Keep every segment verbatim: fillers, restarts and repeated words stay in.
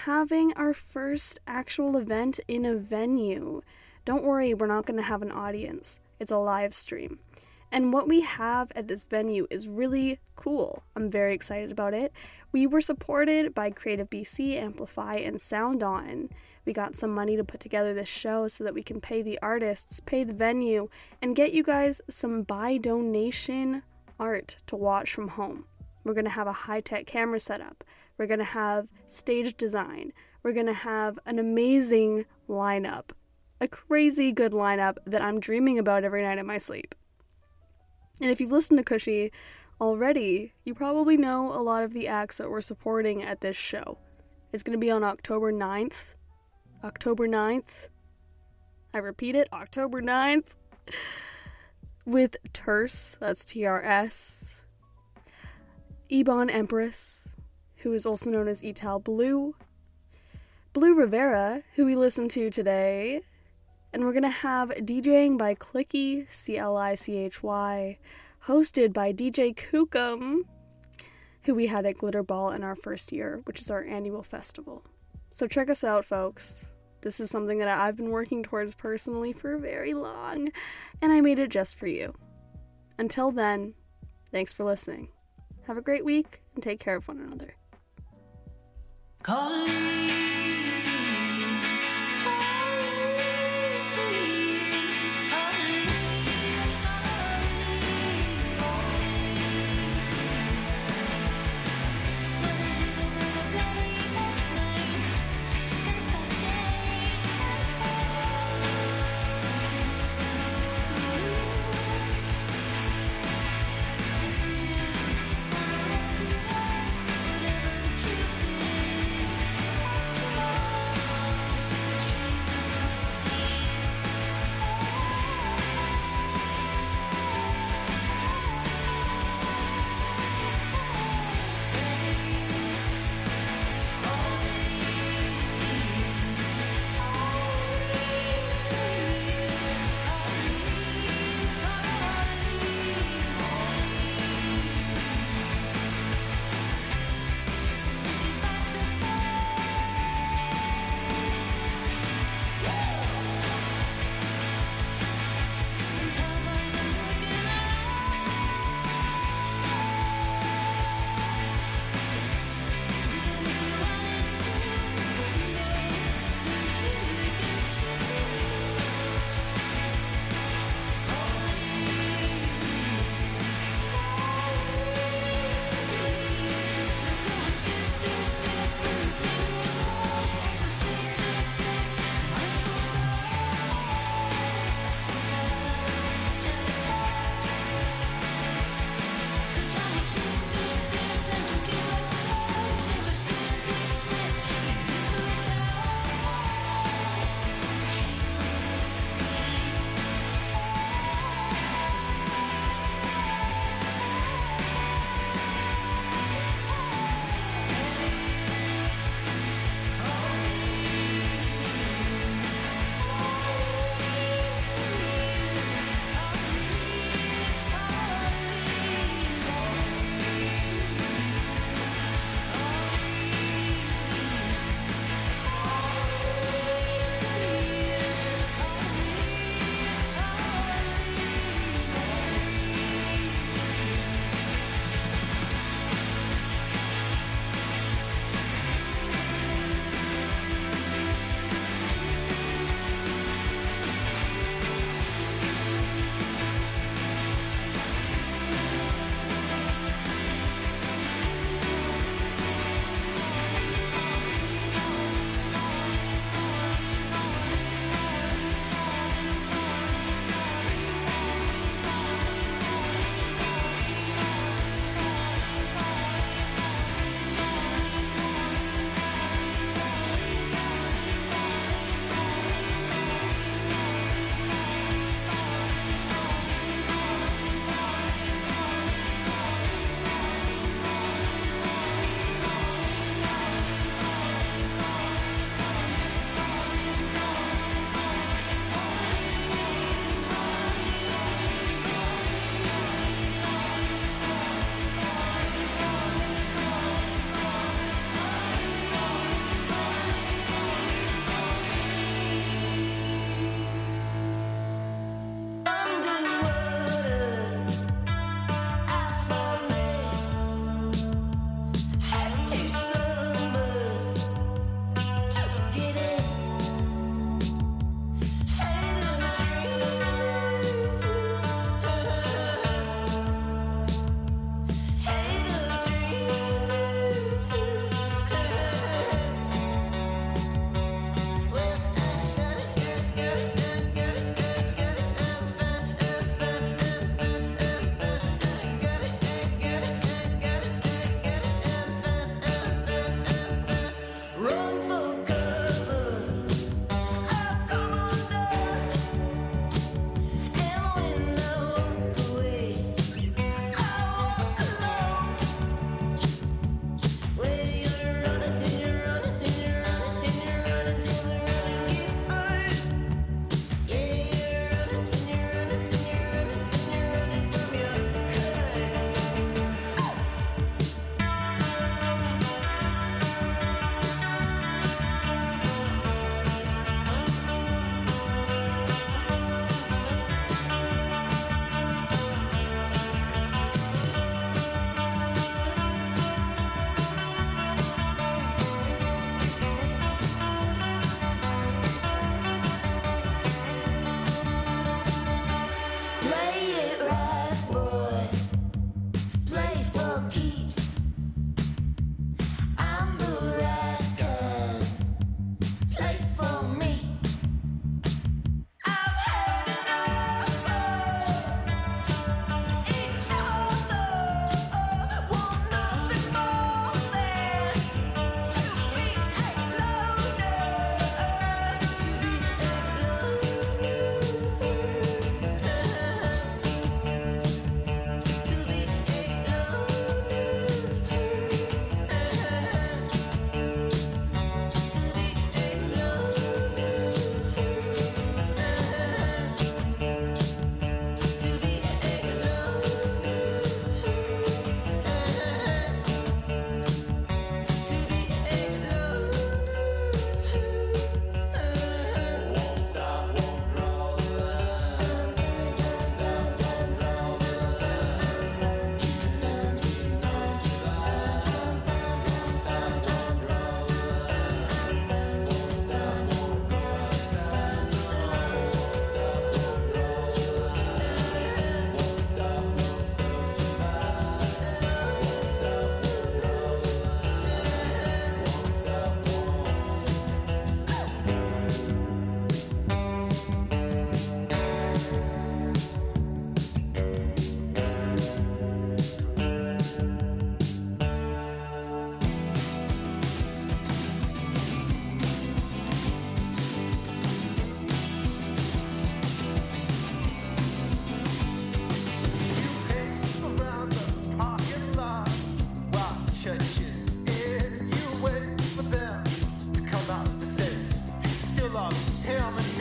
having our first actual event in a venue. Don't worry, we're not going to have an audience. It's a live stream. And what we have at this venue is really cool. I'm very excited about it. We were supported by Creative B C, Amplify, and Sound On. We got some money to put together this show so that we can pay the artists, pay the venue, and get you guys some by donation art to watch from home. We're going to have a high-tech camera setup. We're going to have stage design. We're going to have an amazing lineup. A crazy good lineup that I'm dreaming about every night in my sleep. And if you've listened to Cushy already, you probably know a lot of the acts that we're supporting at this show. It's going to be on October ninth. October ninth. I repeat it, October ninth. With Terse, that's T R S. Ebon Empress, who is also known as Etal Blue. Blue Rivera, who we listened to today. And we're going to have DJing by Clicky, C L I C H Y, hosted by D J Kookum, who we had at Glitter Ball in our first year, which is our annual festival. So check us out, folks. This is something that I've been working towards personally for very long, and I made it just for you. Until then, thanks for listening. Have a great week, and take care of one another. Calling.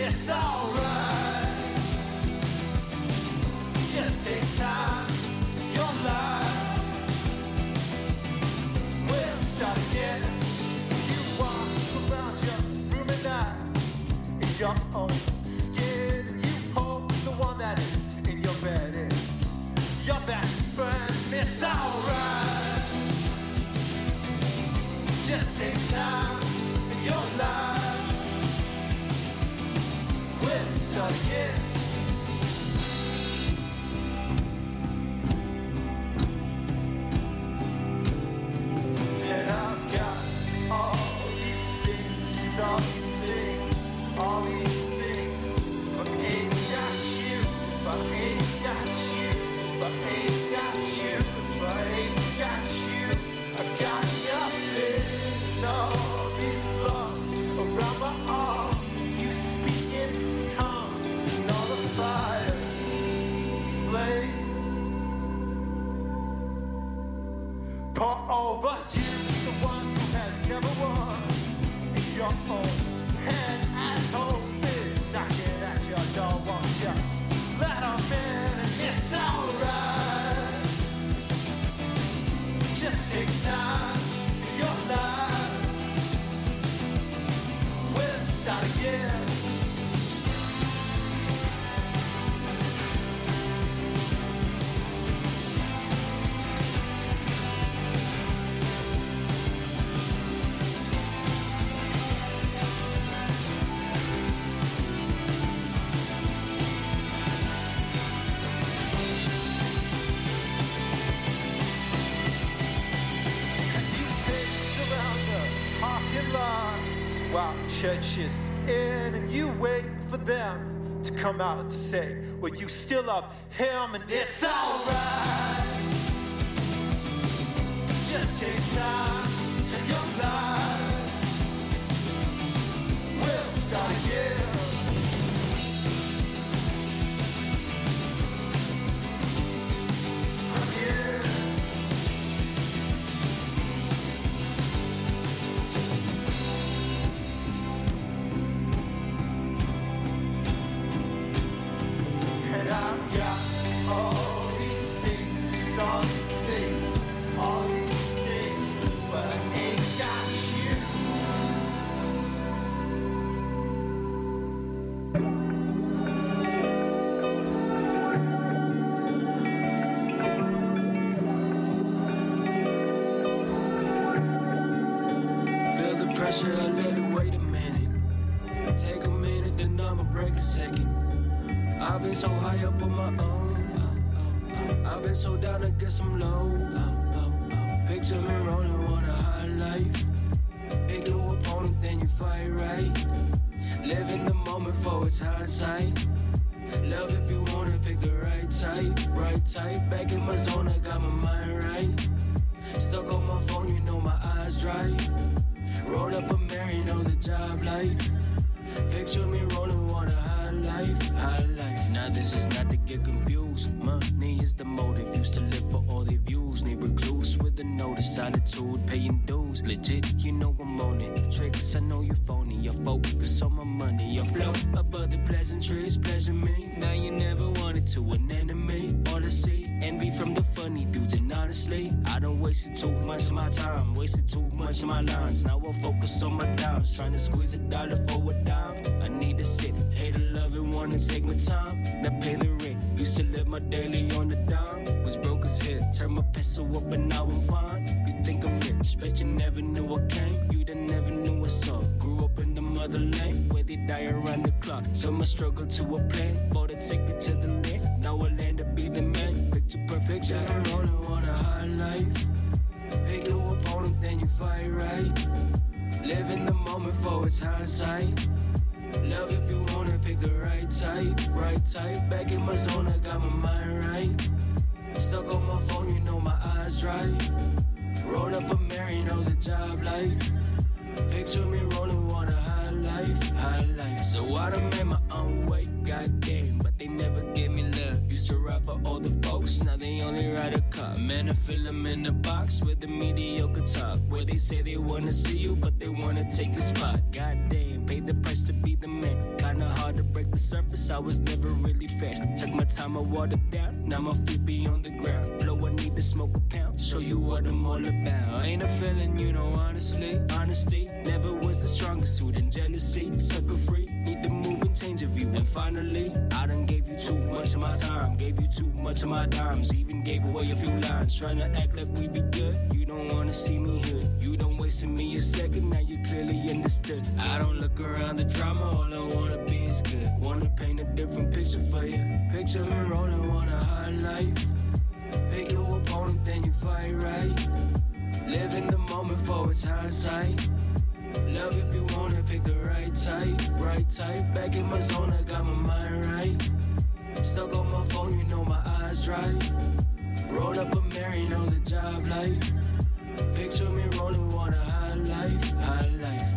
it's alright. Just take time in your life. We'll start again. You walk around your room at night in your own skin, and you hope the one that is in your bed is your best friend. It's alright. Just take time in your life. We'll start again. And I've got all these things, all these things, all these things. But ain't got you, but ain't got you, but ain't got you, but ain't got you. I got nothing. All these lungs around my arms. You speak in tongues and all the fire flames pour over you, the one who has never won. In your own hand as hope is knocking at your door, won't you let 'em in? And it's alright. Just take time in your life. We'll start again. While church is in and you wait for them to come out to say, well, you still love him and it's alright. Just take time in your life. We'll start again. I've been so high up on my own. I've been so down to get some low. Picture me rolling on a high life. Pick your opponent, then you fight right. Live in the moment for its hindsight. Love if you wanna pick the right type. Right type, back in my zone, I got my mind right. Stuck on my phone, you know my eyes dry. Roll up a Mary, know the job life. Picture me rolling on a high life, high life. Now this is not to get confused. Money is the motive. Used to live for all their views. Need recluse with a notice, solitude, paying dues. Legit, you know I'm on it. Tricks, I know you're phony. Your focus on my money. Your flow above the pleasantries, pleasure me. Now you never wanted to an enemy. All I see, envy from the funny dudes. And honestly, I don't waste too much of my time. Wasted too much of my lines. Now I'll focus on my downs. Trying to squeeze a dollar for a dime. I need to sit, hate to love it, wanna take my time. Now pay the rent. Used to live my daily on the dime. Was broke as hell, turn my pencil up and now I'm fine. You think I'm rich, bet you never knew I came. You done never knew I saw. Grew up in the motherland, where they die around the clock. Turn my struggle to a plan, bought a ticket to the land. Now I land to be the man. Picture perfect, I'm rolling on a high life. Pick your opponent, then you fight right. Live in the moment for its hindsight. Love if you wanna pick the right type, right type. Back in my zone, I got my mind right. Stuck on my phone, you know my eyes dry. Roll up a Mary, know the job life. Picture me rolling on a high life, high life. So I done made my own way, goddamn, but they never give me love. Used to ride for all the folks, now they only ride a caught. Man, I feel them in the box with the mediocre talk, where they say they wanna see you, but they wanna take a spot. Goddamn, paid the price to be the man. Kinda hard to break the surface, I was never really fast. Took my time, I watered down, now my feet be on the ground. Flow, I need to smoke a pound, show you what I'm all about. Ain't a feeling, you know, honestly. Honesty never was the strongest suit, and jealousy, sucker free. Need to move and change of view. And finally, I done gave you too much of my time, gave you too much of my dimes, even gave away a few lines. Trying to act like we be good, you don't wanna see me here. You don't wasting me a second, now you clearly understood. I don't look around the drama, all I wanna be is good. Wanna paint a different picture for you. Picture me rolling, want a high life. Pick your opponent, then you fight right. Live in the moment for its hindsight. Love if you want it, pick the right type, right type. Back in my zone, I got my mind right. Stuck on my phone, you know my eyes dry. Rolled up a Mary, know the job life. Picture me rolling, want a high life, high life.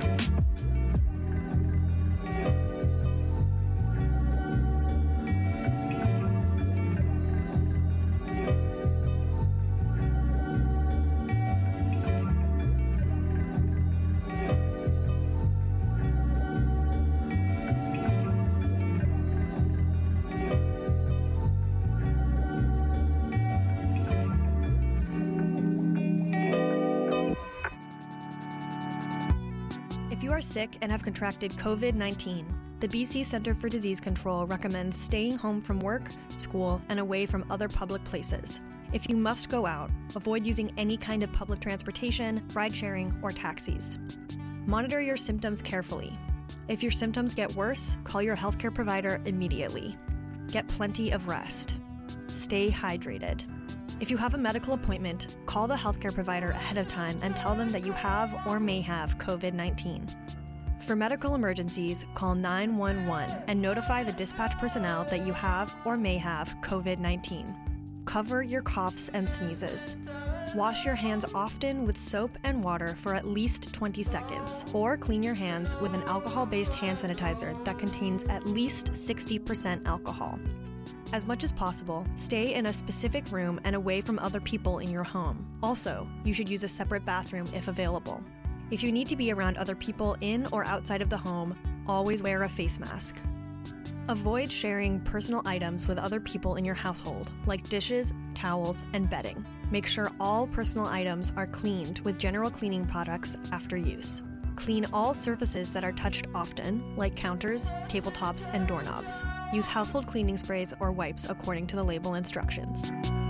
If you are sick and have contracted covid nineteen, the B C Centre for Disease Control recommends staying home from work, school, and away from other public places. If you must go out, avoid using any kind of public transportation, ride-sharing, or taxis. Monitor your symptoms carefully. If your symptoms get worse, call your healthcare provider immediately. Get plenty of rest. Stay hydrated. If you have a medical appointment, call the healthcare provider ahead of time and tell them that you have or may have covid nineteen. For medical emergencies, call nine one one and notify the dispatch personnel that you have or may have covid nineteen. Cover your coughs and sneezes. Wash your hands often with soap and water for at least twenty seconds, or clean your hands with an alcohol-based hand sanitizer that contains at least sixty percent alcohol. As much as possible, stay in a specific room and away from other people in your home. Also, you should use a separate bathroom if available. If you need to be around other people in or outside of the home, always wear a face mask. Avoid sharing personal items with other people in your household, like dishes, towels, and bedding. Make sure all personal items are cleaned with general cleaning products after use. Clean all surfaces that are touched often, like counters, tabletops, and doorknobs. Use household cleaning sprays or wipes according to the label instructions.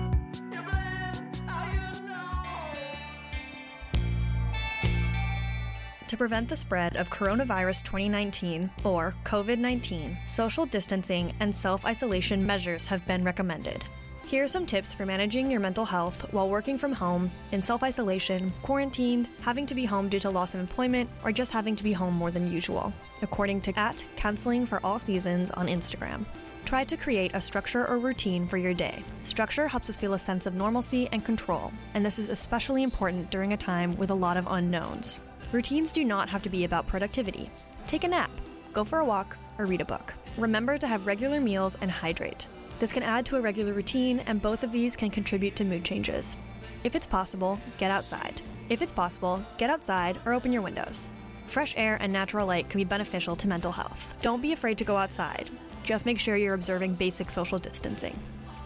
To prevent the spread of coronavirus twenty nineteen, or covid nineteen, social distancing and self-isolation measures have been recommended. Here are some tips for managing your mental health while working from home, in self-isolation, quarantined, having to be home due to loss of employment, or just having to be home more than usual, according to at Counseling for All Seasons on Instagram. Try to create a structure or routine for your day. Structure helps us feel a sense of normalcy and control, and this is especially important during a time with a lot of unknowns. Routines do not have to be about productivity. Take a nap, go for a walk, or read a book. Remember to have regular meals and hydrate. This can add to a regular routine, and both of these can contribute to mood changes. If it's possible, get outside. If it's possible, get outside or open your windows. Fresh air and natural light can be beneficial to mental health. Don't be afraid to go outside. Just make sure you're observing basic social distancing.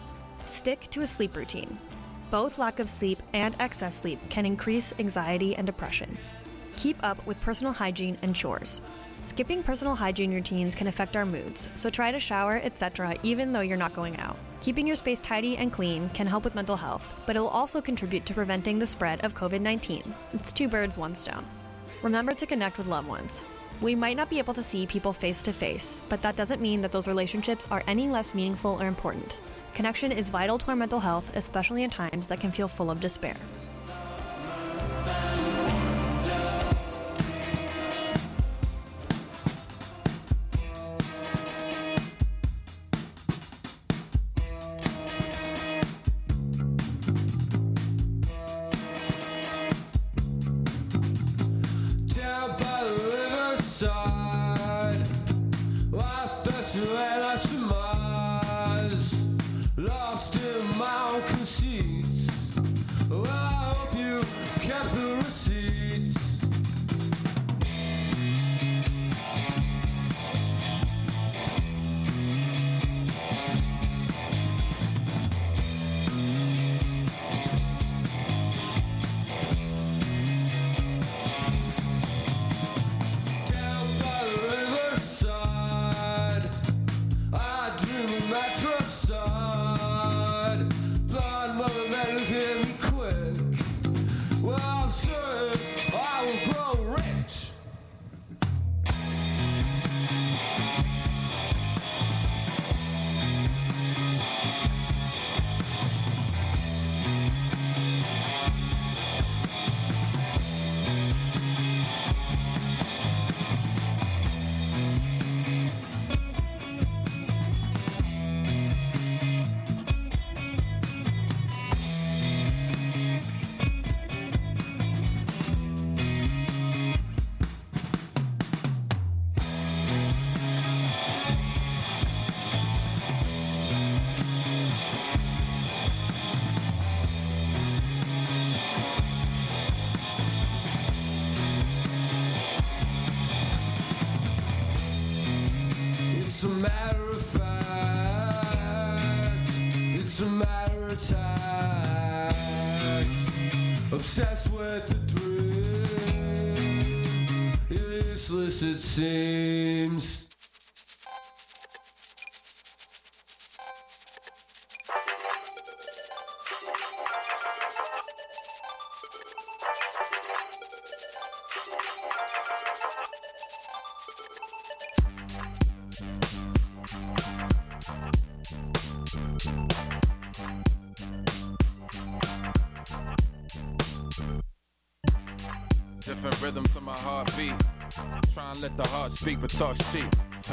Stick to a sleep routine. Both lack of sleep and excess sleep can increase anxiety and depression. Keep up with personal hygiene and chores. Skipping personal hygiene routines can affect our moods, so try to shower, et cetera even though you're not going out. Keeping your space tidy and clean can help with mental health, but it will also contribute to preventing the spread of covid nineteen. It's two birds, one stone. Remember to connect with loved ones. We might not be able to see people face to face, but that doesn't mean that those relationships are any less meaningful or important. Connection is vital to our mental health, especially in times that can feel full of despair. Lost in my own conceit. matter of fact, it's a matter of tact. Obsessed with the dream, useless it seems. Different rhythm to my heartbeat. Try and let the heart speak, but talk's cheap.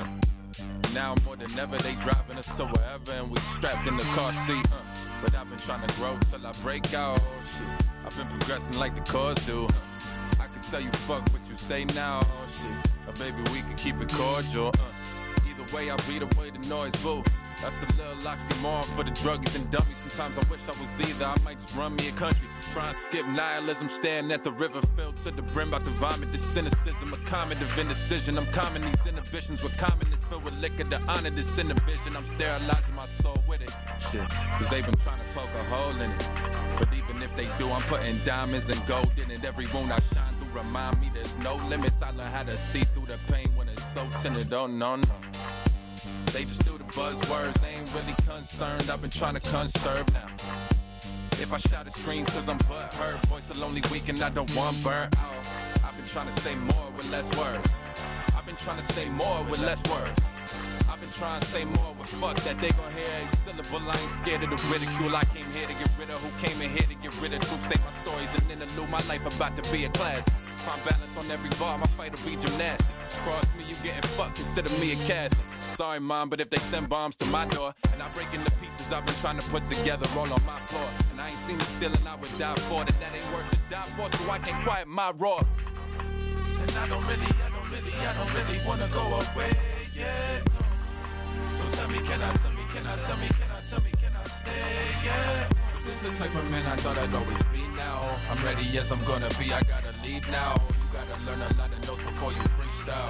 Now more than ever, they driving us to wherever, and we strapped in the car seat. Uh, but I've been trying to grow till I break out. Oh, shit. I've been progressing like the cars do. I can tell you fuck what you say now. Oh, shit. Or baby, we can keep it cordial. Uh, either way, I'll beat away the noise, boo. That's a little oxymoron for the druggies and dummies. Sometimes I wish I was either. I might just run me a country. Try and skip nihilism, staring at the river filled to the brim, about to vomit this cynicism, a comment of indecision. I'm calming these inhibitions with commonness filled with liquor to honor this inner vision. I'm sterilizing my soul with it. Shit, cause they've been trying to poke a hole in it. But even if they do, I'm putting diamonds and gold in it. Every wound I shine through remind me there's no limits. I learn how to see through the pain when it's so tinted. Oh no, no. They just do the buzzwords, they ain't really concerned. I've been trying to conserve now. If I shout at screens cause I'm butthurt, voice will only weaken, I don't want burnt out. I've been trying to say more with less words. I've been trying to say more with less words. I've been trying to say more with fuck that they gon' hear a syllable. I ain't scared of the ridicule. I came here to get rid of who came in here to get rid of truth. Say my stories and interlude. My life about to be a classic. Find balance on every bar, my fight will be gymnastic. Cross me, you getting fucked, consider me a Catholic. Sorry, mom, but if they send bombs to my door and I break into pieces I've been trying to put together, roll on my floor. And I ain't seen the ceiling I would die for, that that ain't worth to die for, so I can't quiet my roar. And I don't really, I don't really, I don't really wanna go away yet. No. So tell me, can I, tell me, can I, tell me, can I, tell me, can I stay yet? Just the type of man I thought I'd always be now. I'm ready, yes, I'm gonna be, I gotta leave now. You gotta learn a lot of notes before you freestyle.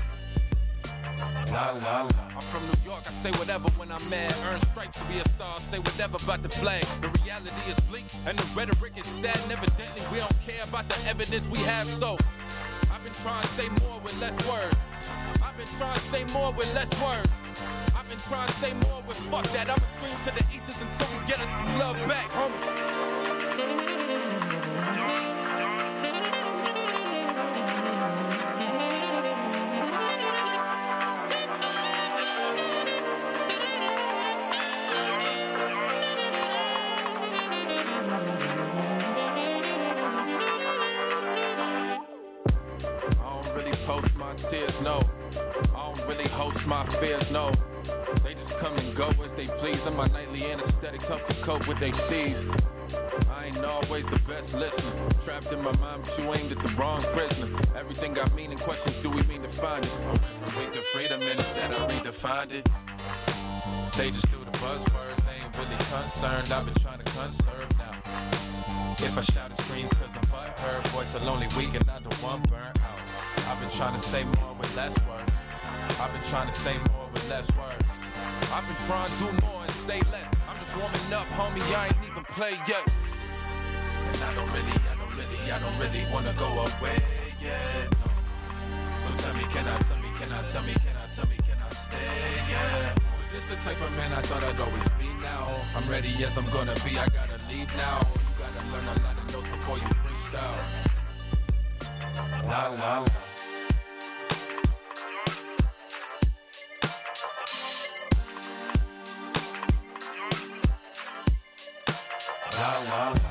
La, la, la. I'm from New York, I say whatever when I'm mad. Earn stripes to be a star, say whatever about the flag. The reality is bleak, and the rhetoric is sad. And evidently we don't care about the evidence we have, so I've been trying to say more with less words. I've been trying to say more with less words. I've been trying to say more with fuck that. I'ma scream to the ethers until we get us some love back, homie. Tears, no. I don't really host my fears, no. They just come and go as they please, and my nightly anesthetics help to cope with they steez. I ain't always the best listener. Trapped in my mind, but you aimed at the wrong prisoner. Everything got meaning, questions, do we mean to find it? Wait the freedom in it, that I redefined it. They just do the buzzwords, they ain't really concerned. I've been trying to conserve now. If I shout at screens cause I'm butthurt, voice will only weaken, I don't want burnt out. I've been trying to say more with less words. I've been trying to say more with less words. I've been trying to do more and say less. I'm just warming up, homie, I ain't even played yet. And I don't really, I don't really, I don't really wanna go away yet, no. So tell me, can I, tell me, can I, tell me, can I, tell me, can I stay, yeah. Just the type of man I thought I'd always be now. I'm ready, yes, I'm gonna be, I gotta leave now. You gotta learn a lot of notes before you freestyle. La, la, la. La, la, la.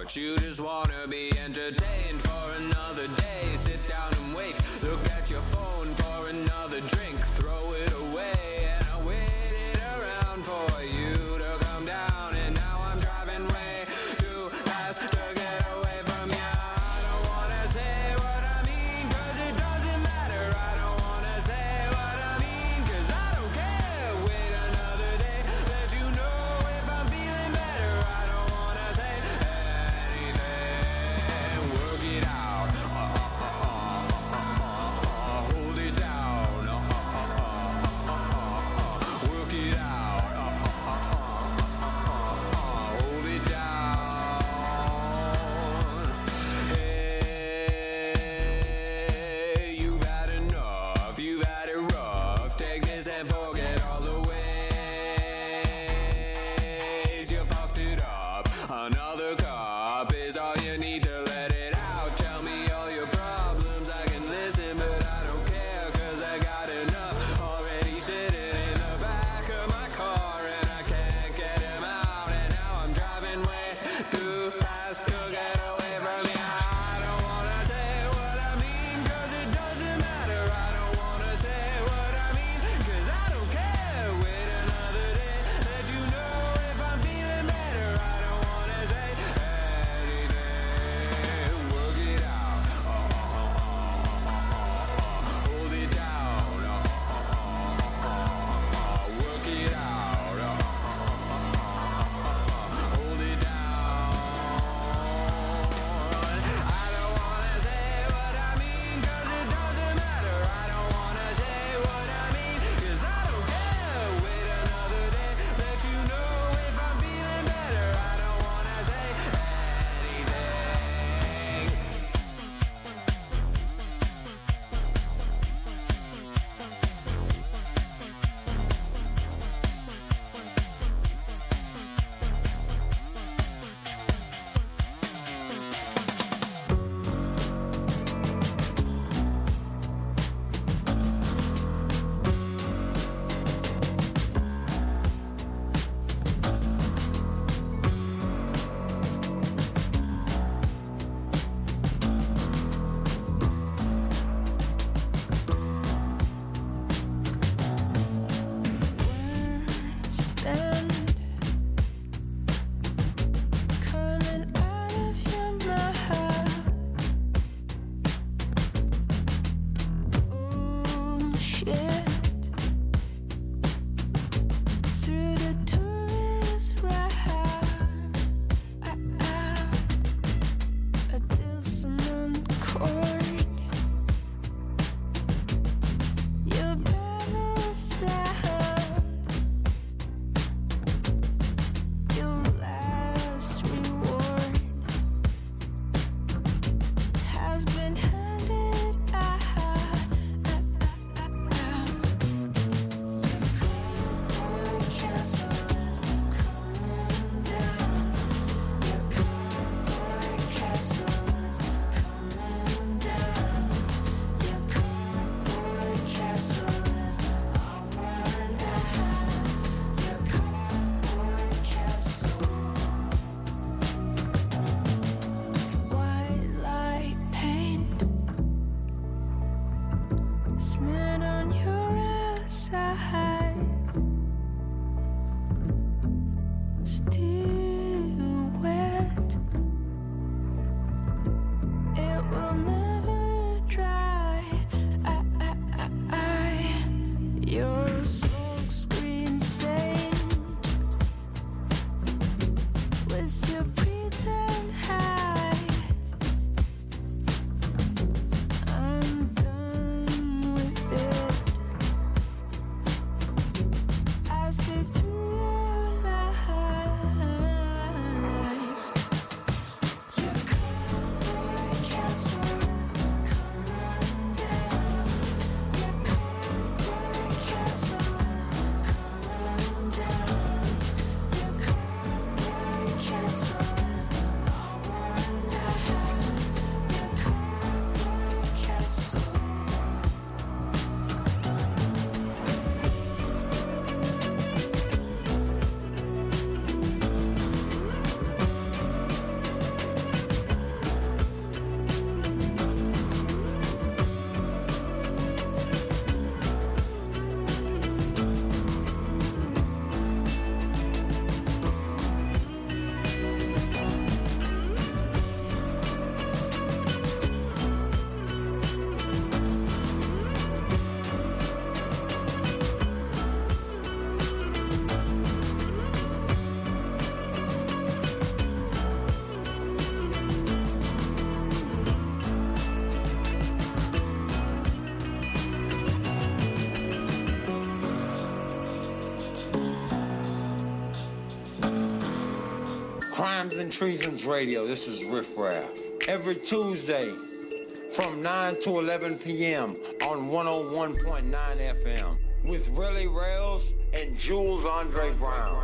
But you just wanna be entertained for another day. Sit down and wait, look at your phone for another drink, throw it away. And I waited around for you to come down, and now I'm driving way too fast to get away from you. I don't wanna say what I mean, cause it doesn't matter. I don't wanna say what I mean, cause I don't care. Wait another day, let you know if I'm feeling better. I don't wanna say anything. Work it and Treasons Radio. This is Riff Raff. Every Tuesday from nine to eleven p.m. on one oh one point nine F M with Relly Rails and Jules Andre Brown.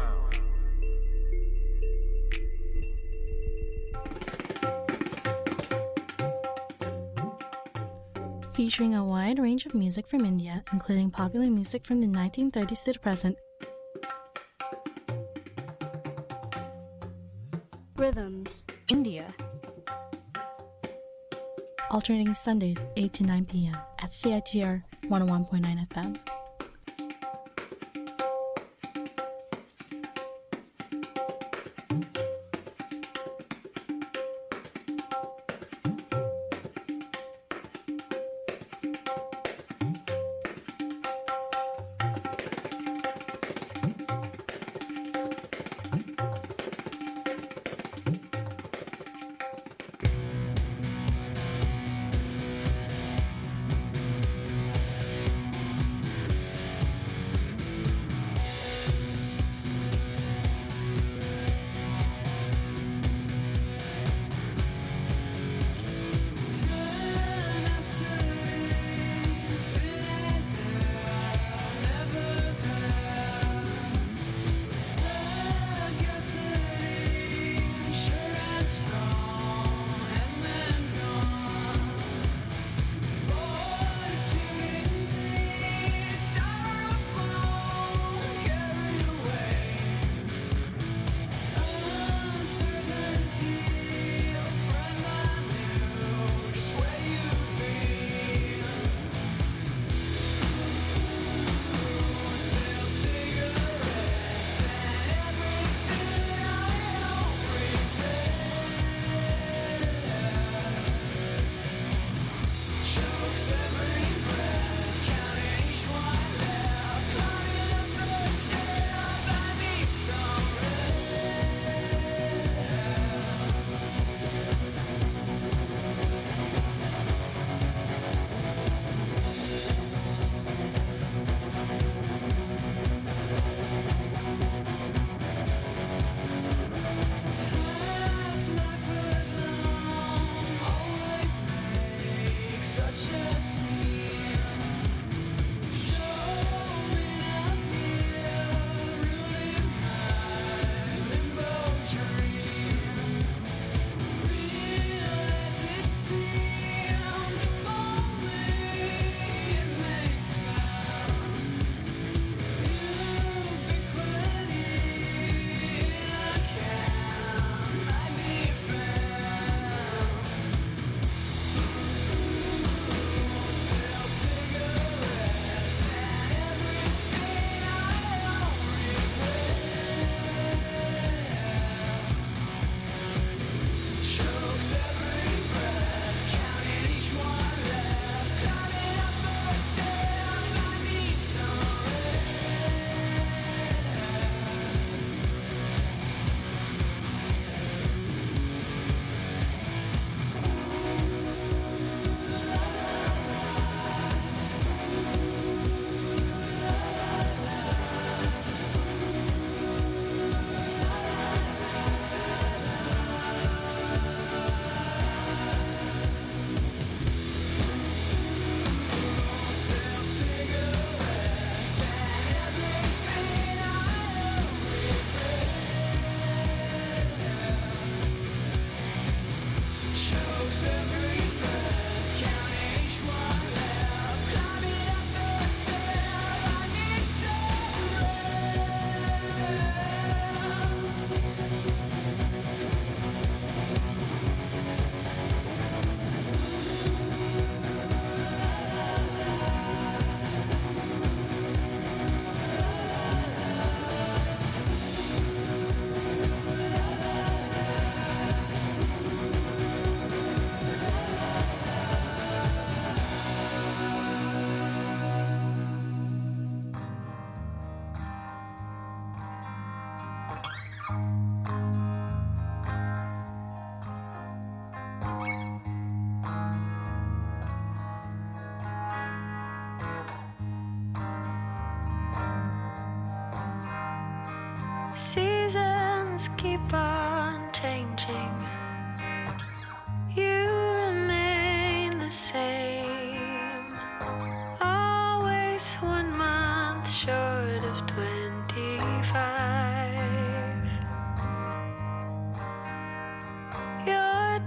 Featuring a wide range of music from India, including popular music from the nineteen thirties to the present. Rhythms. India. Alternating Sundays, eight to nine p.m. at C I T R one oh one point nine F M.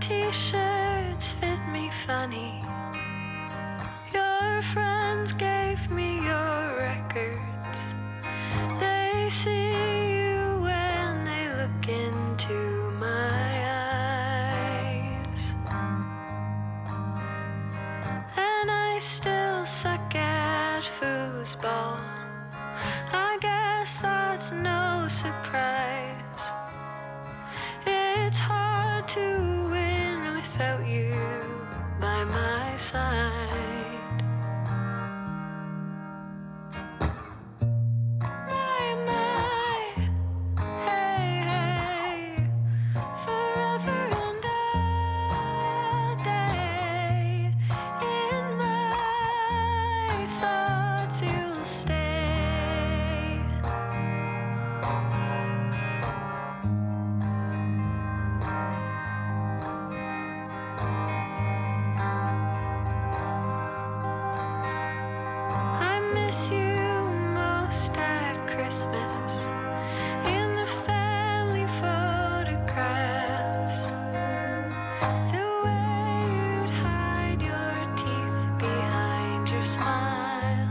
t-shirts fit me funny. Your friends gave me your records. They see you when they look into my eyes. And I still suck at foosball. I guess that's no surprise. It's hard to win without you by my side. My, my, hey, hey, forever and a day. In my thoughts you'll stay. I miss you most at Christmas in the family photographs. The way you'd hide your teeth behind your smile.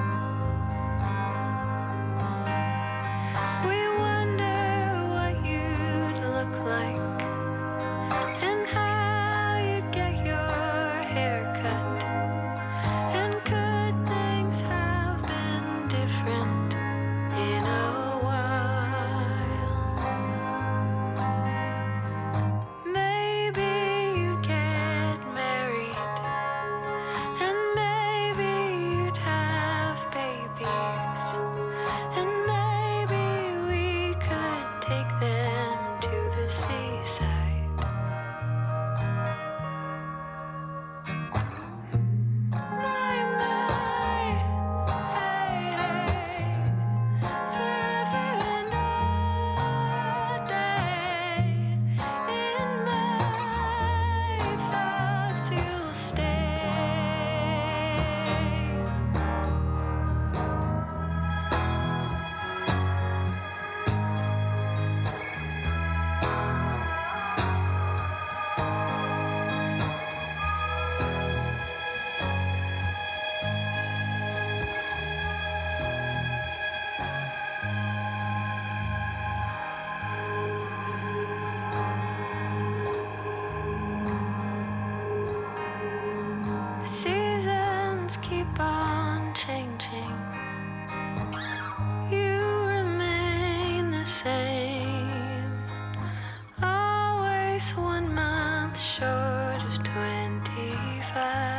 We wonder what you'd look like and how you'd get your hair cut. And could things have been different in a while? Maybe you'd get married, and maybe you'd have babies, and maybe we could take them to the seaside. My, my, hey, hey, forever and a day. In my thoughts you'll stay. Seasons keep on changing. You remain the same. Always one month short of twenty-five.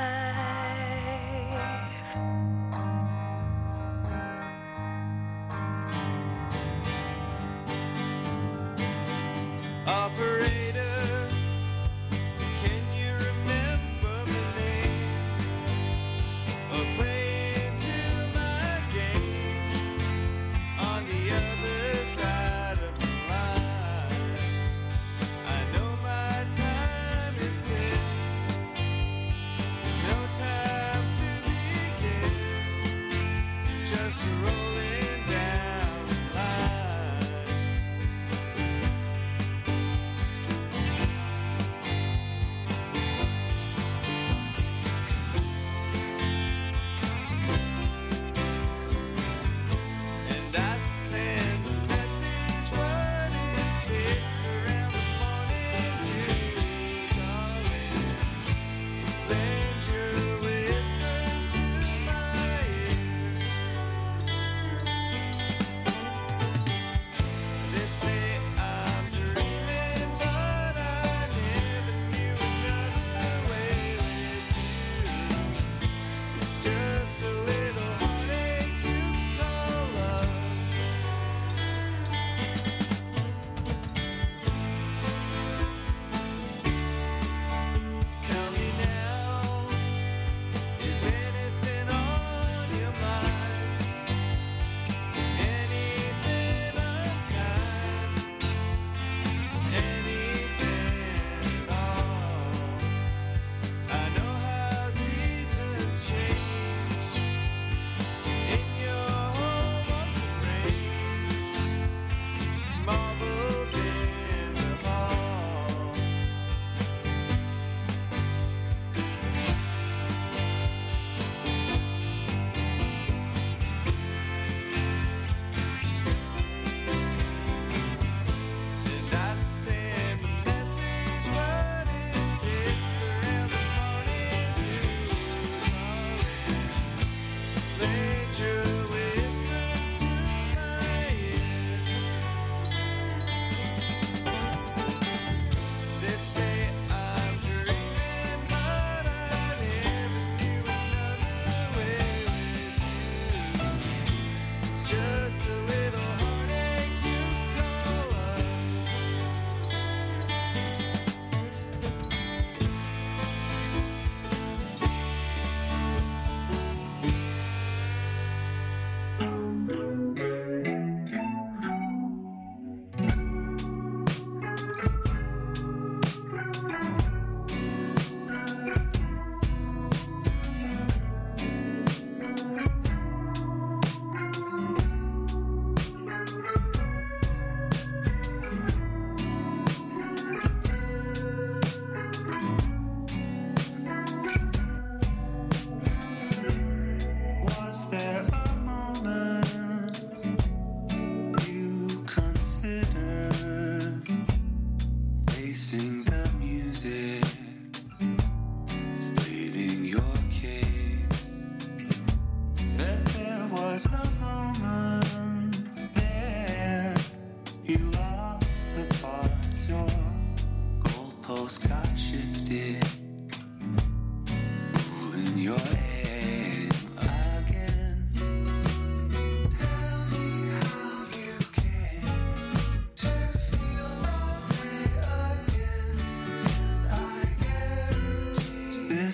Operator, can you remember my name? Or play into my game on the other side of the line? I know my time is thin.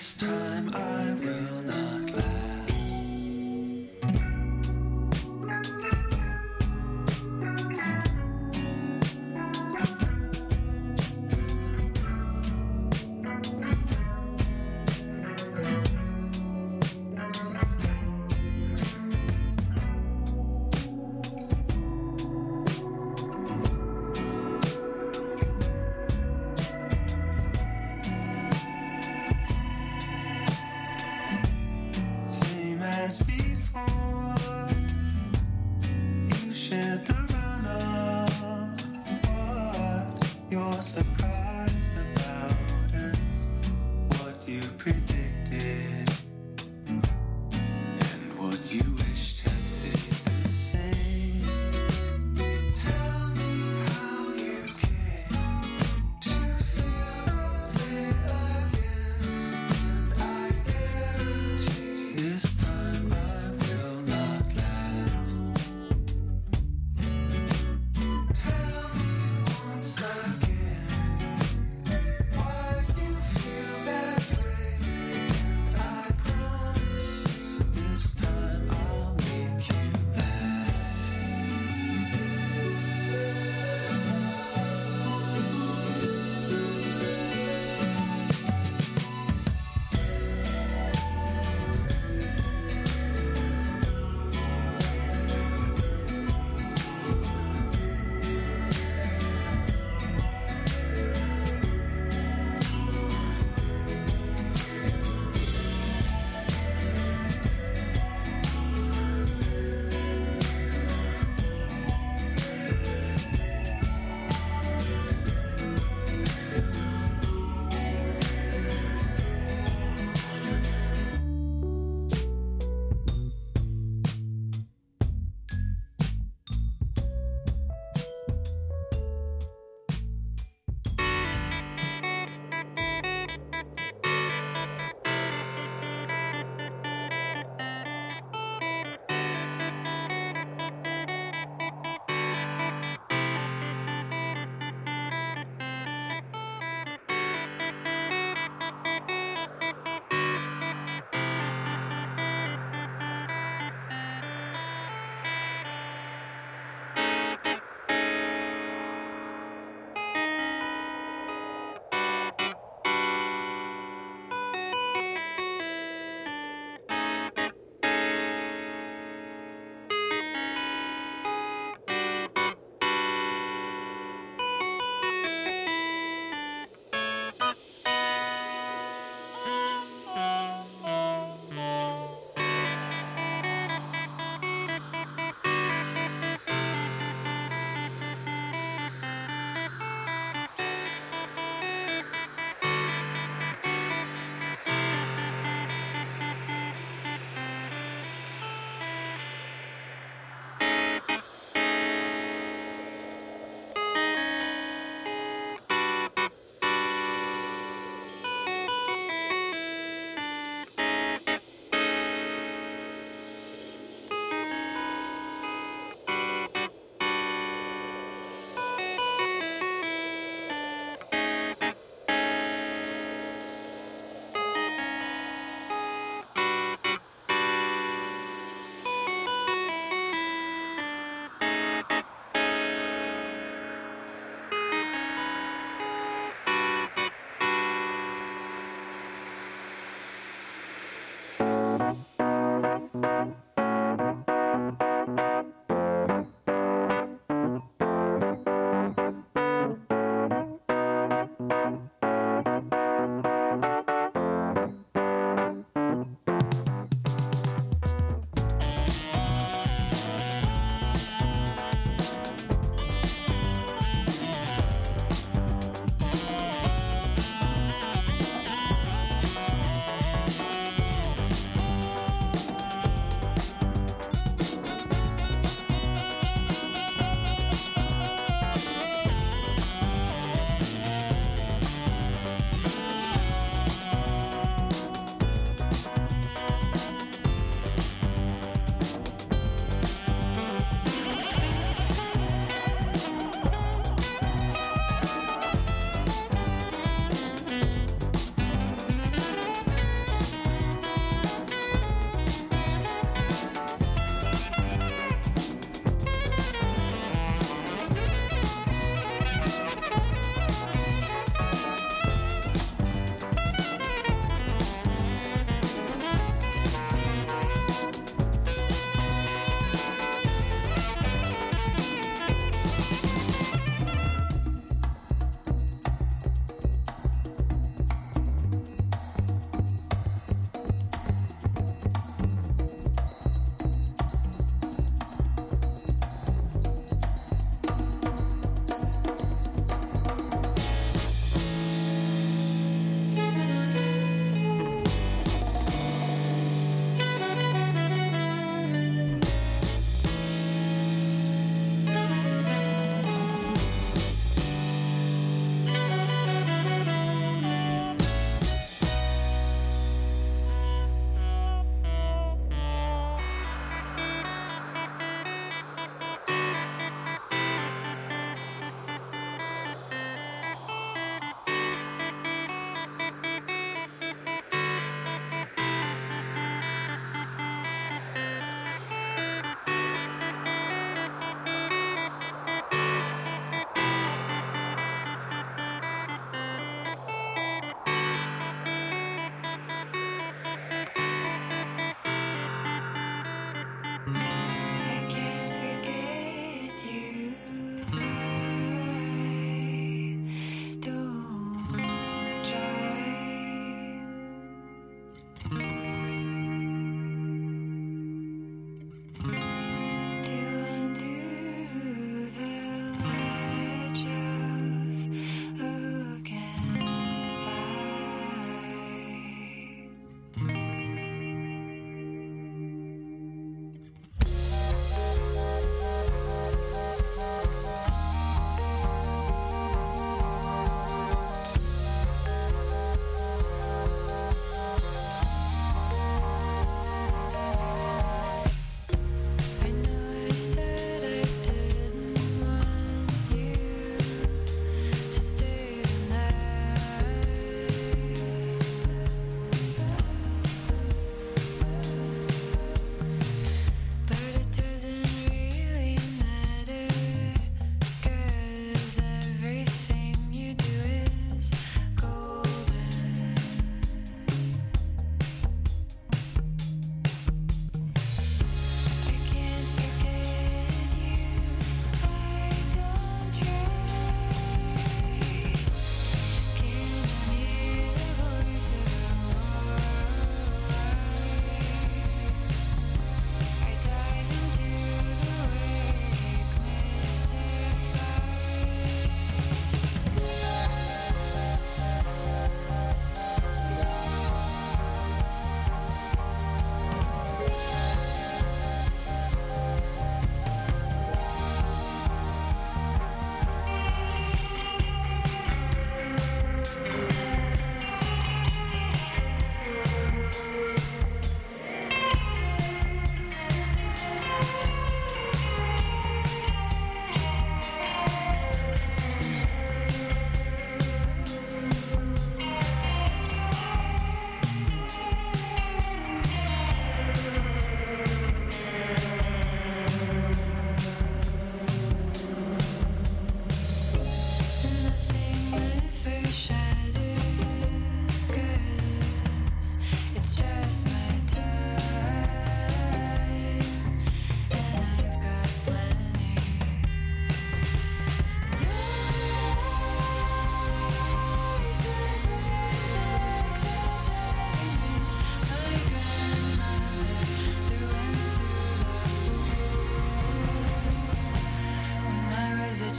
This time I will not laugh.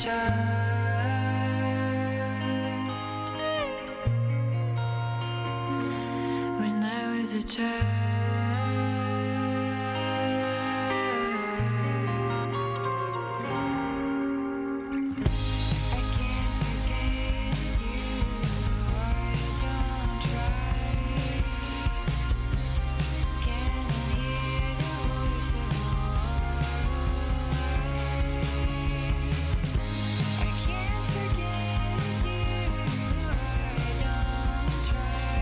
When I was a child, I can't forget you. I don't try. Can I hear the voice of I can't forget you. I don't try.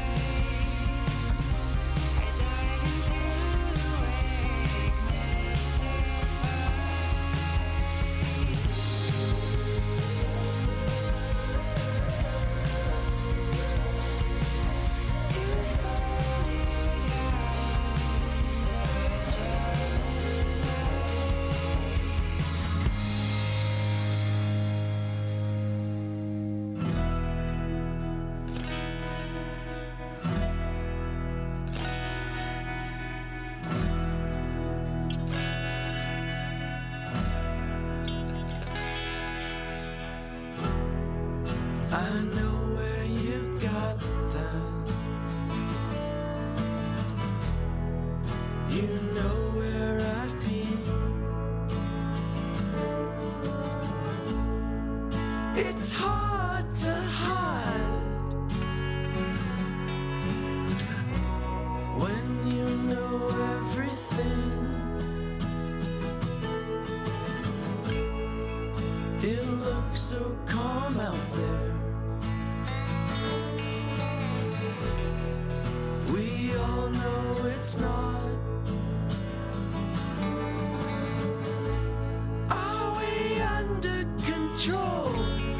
I dive into the wake, mystified. Two scarlet I know where you got that. You know where I've been. It's hard to hide when you know everything. It looks so calm out there. We all know it's not. Are we under control?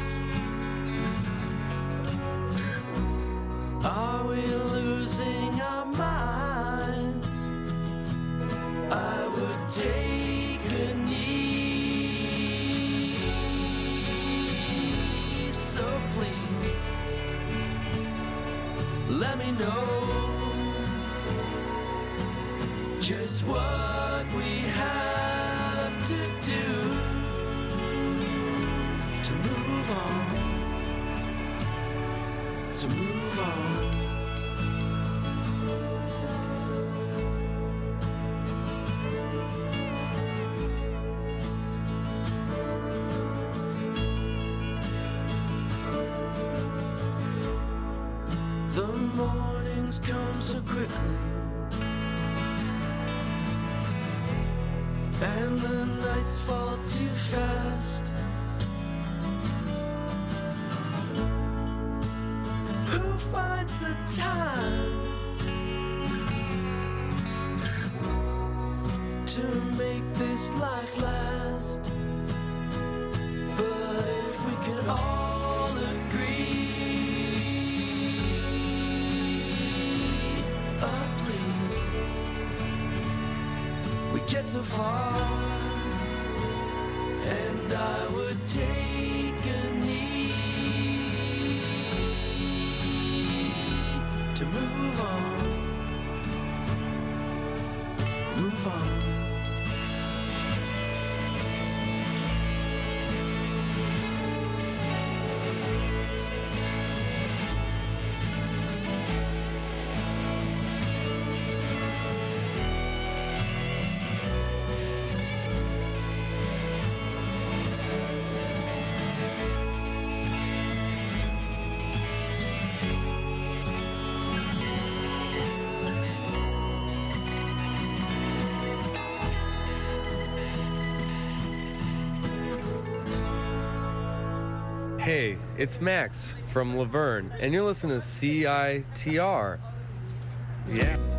Are we losing our minds? I would take a knee. So please, let me know just what we have to do to move on, to move on. The mornings come so quickly, and the nights fall too fast. Who finds the time to make this life last? But if we could all agree, oh please, we get so far, and I would take a knee to move on, move on. Hey, it's Max from Laverne, and you're listening to C I T R. Yeah.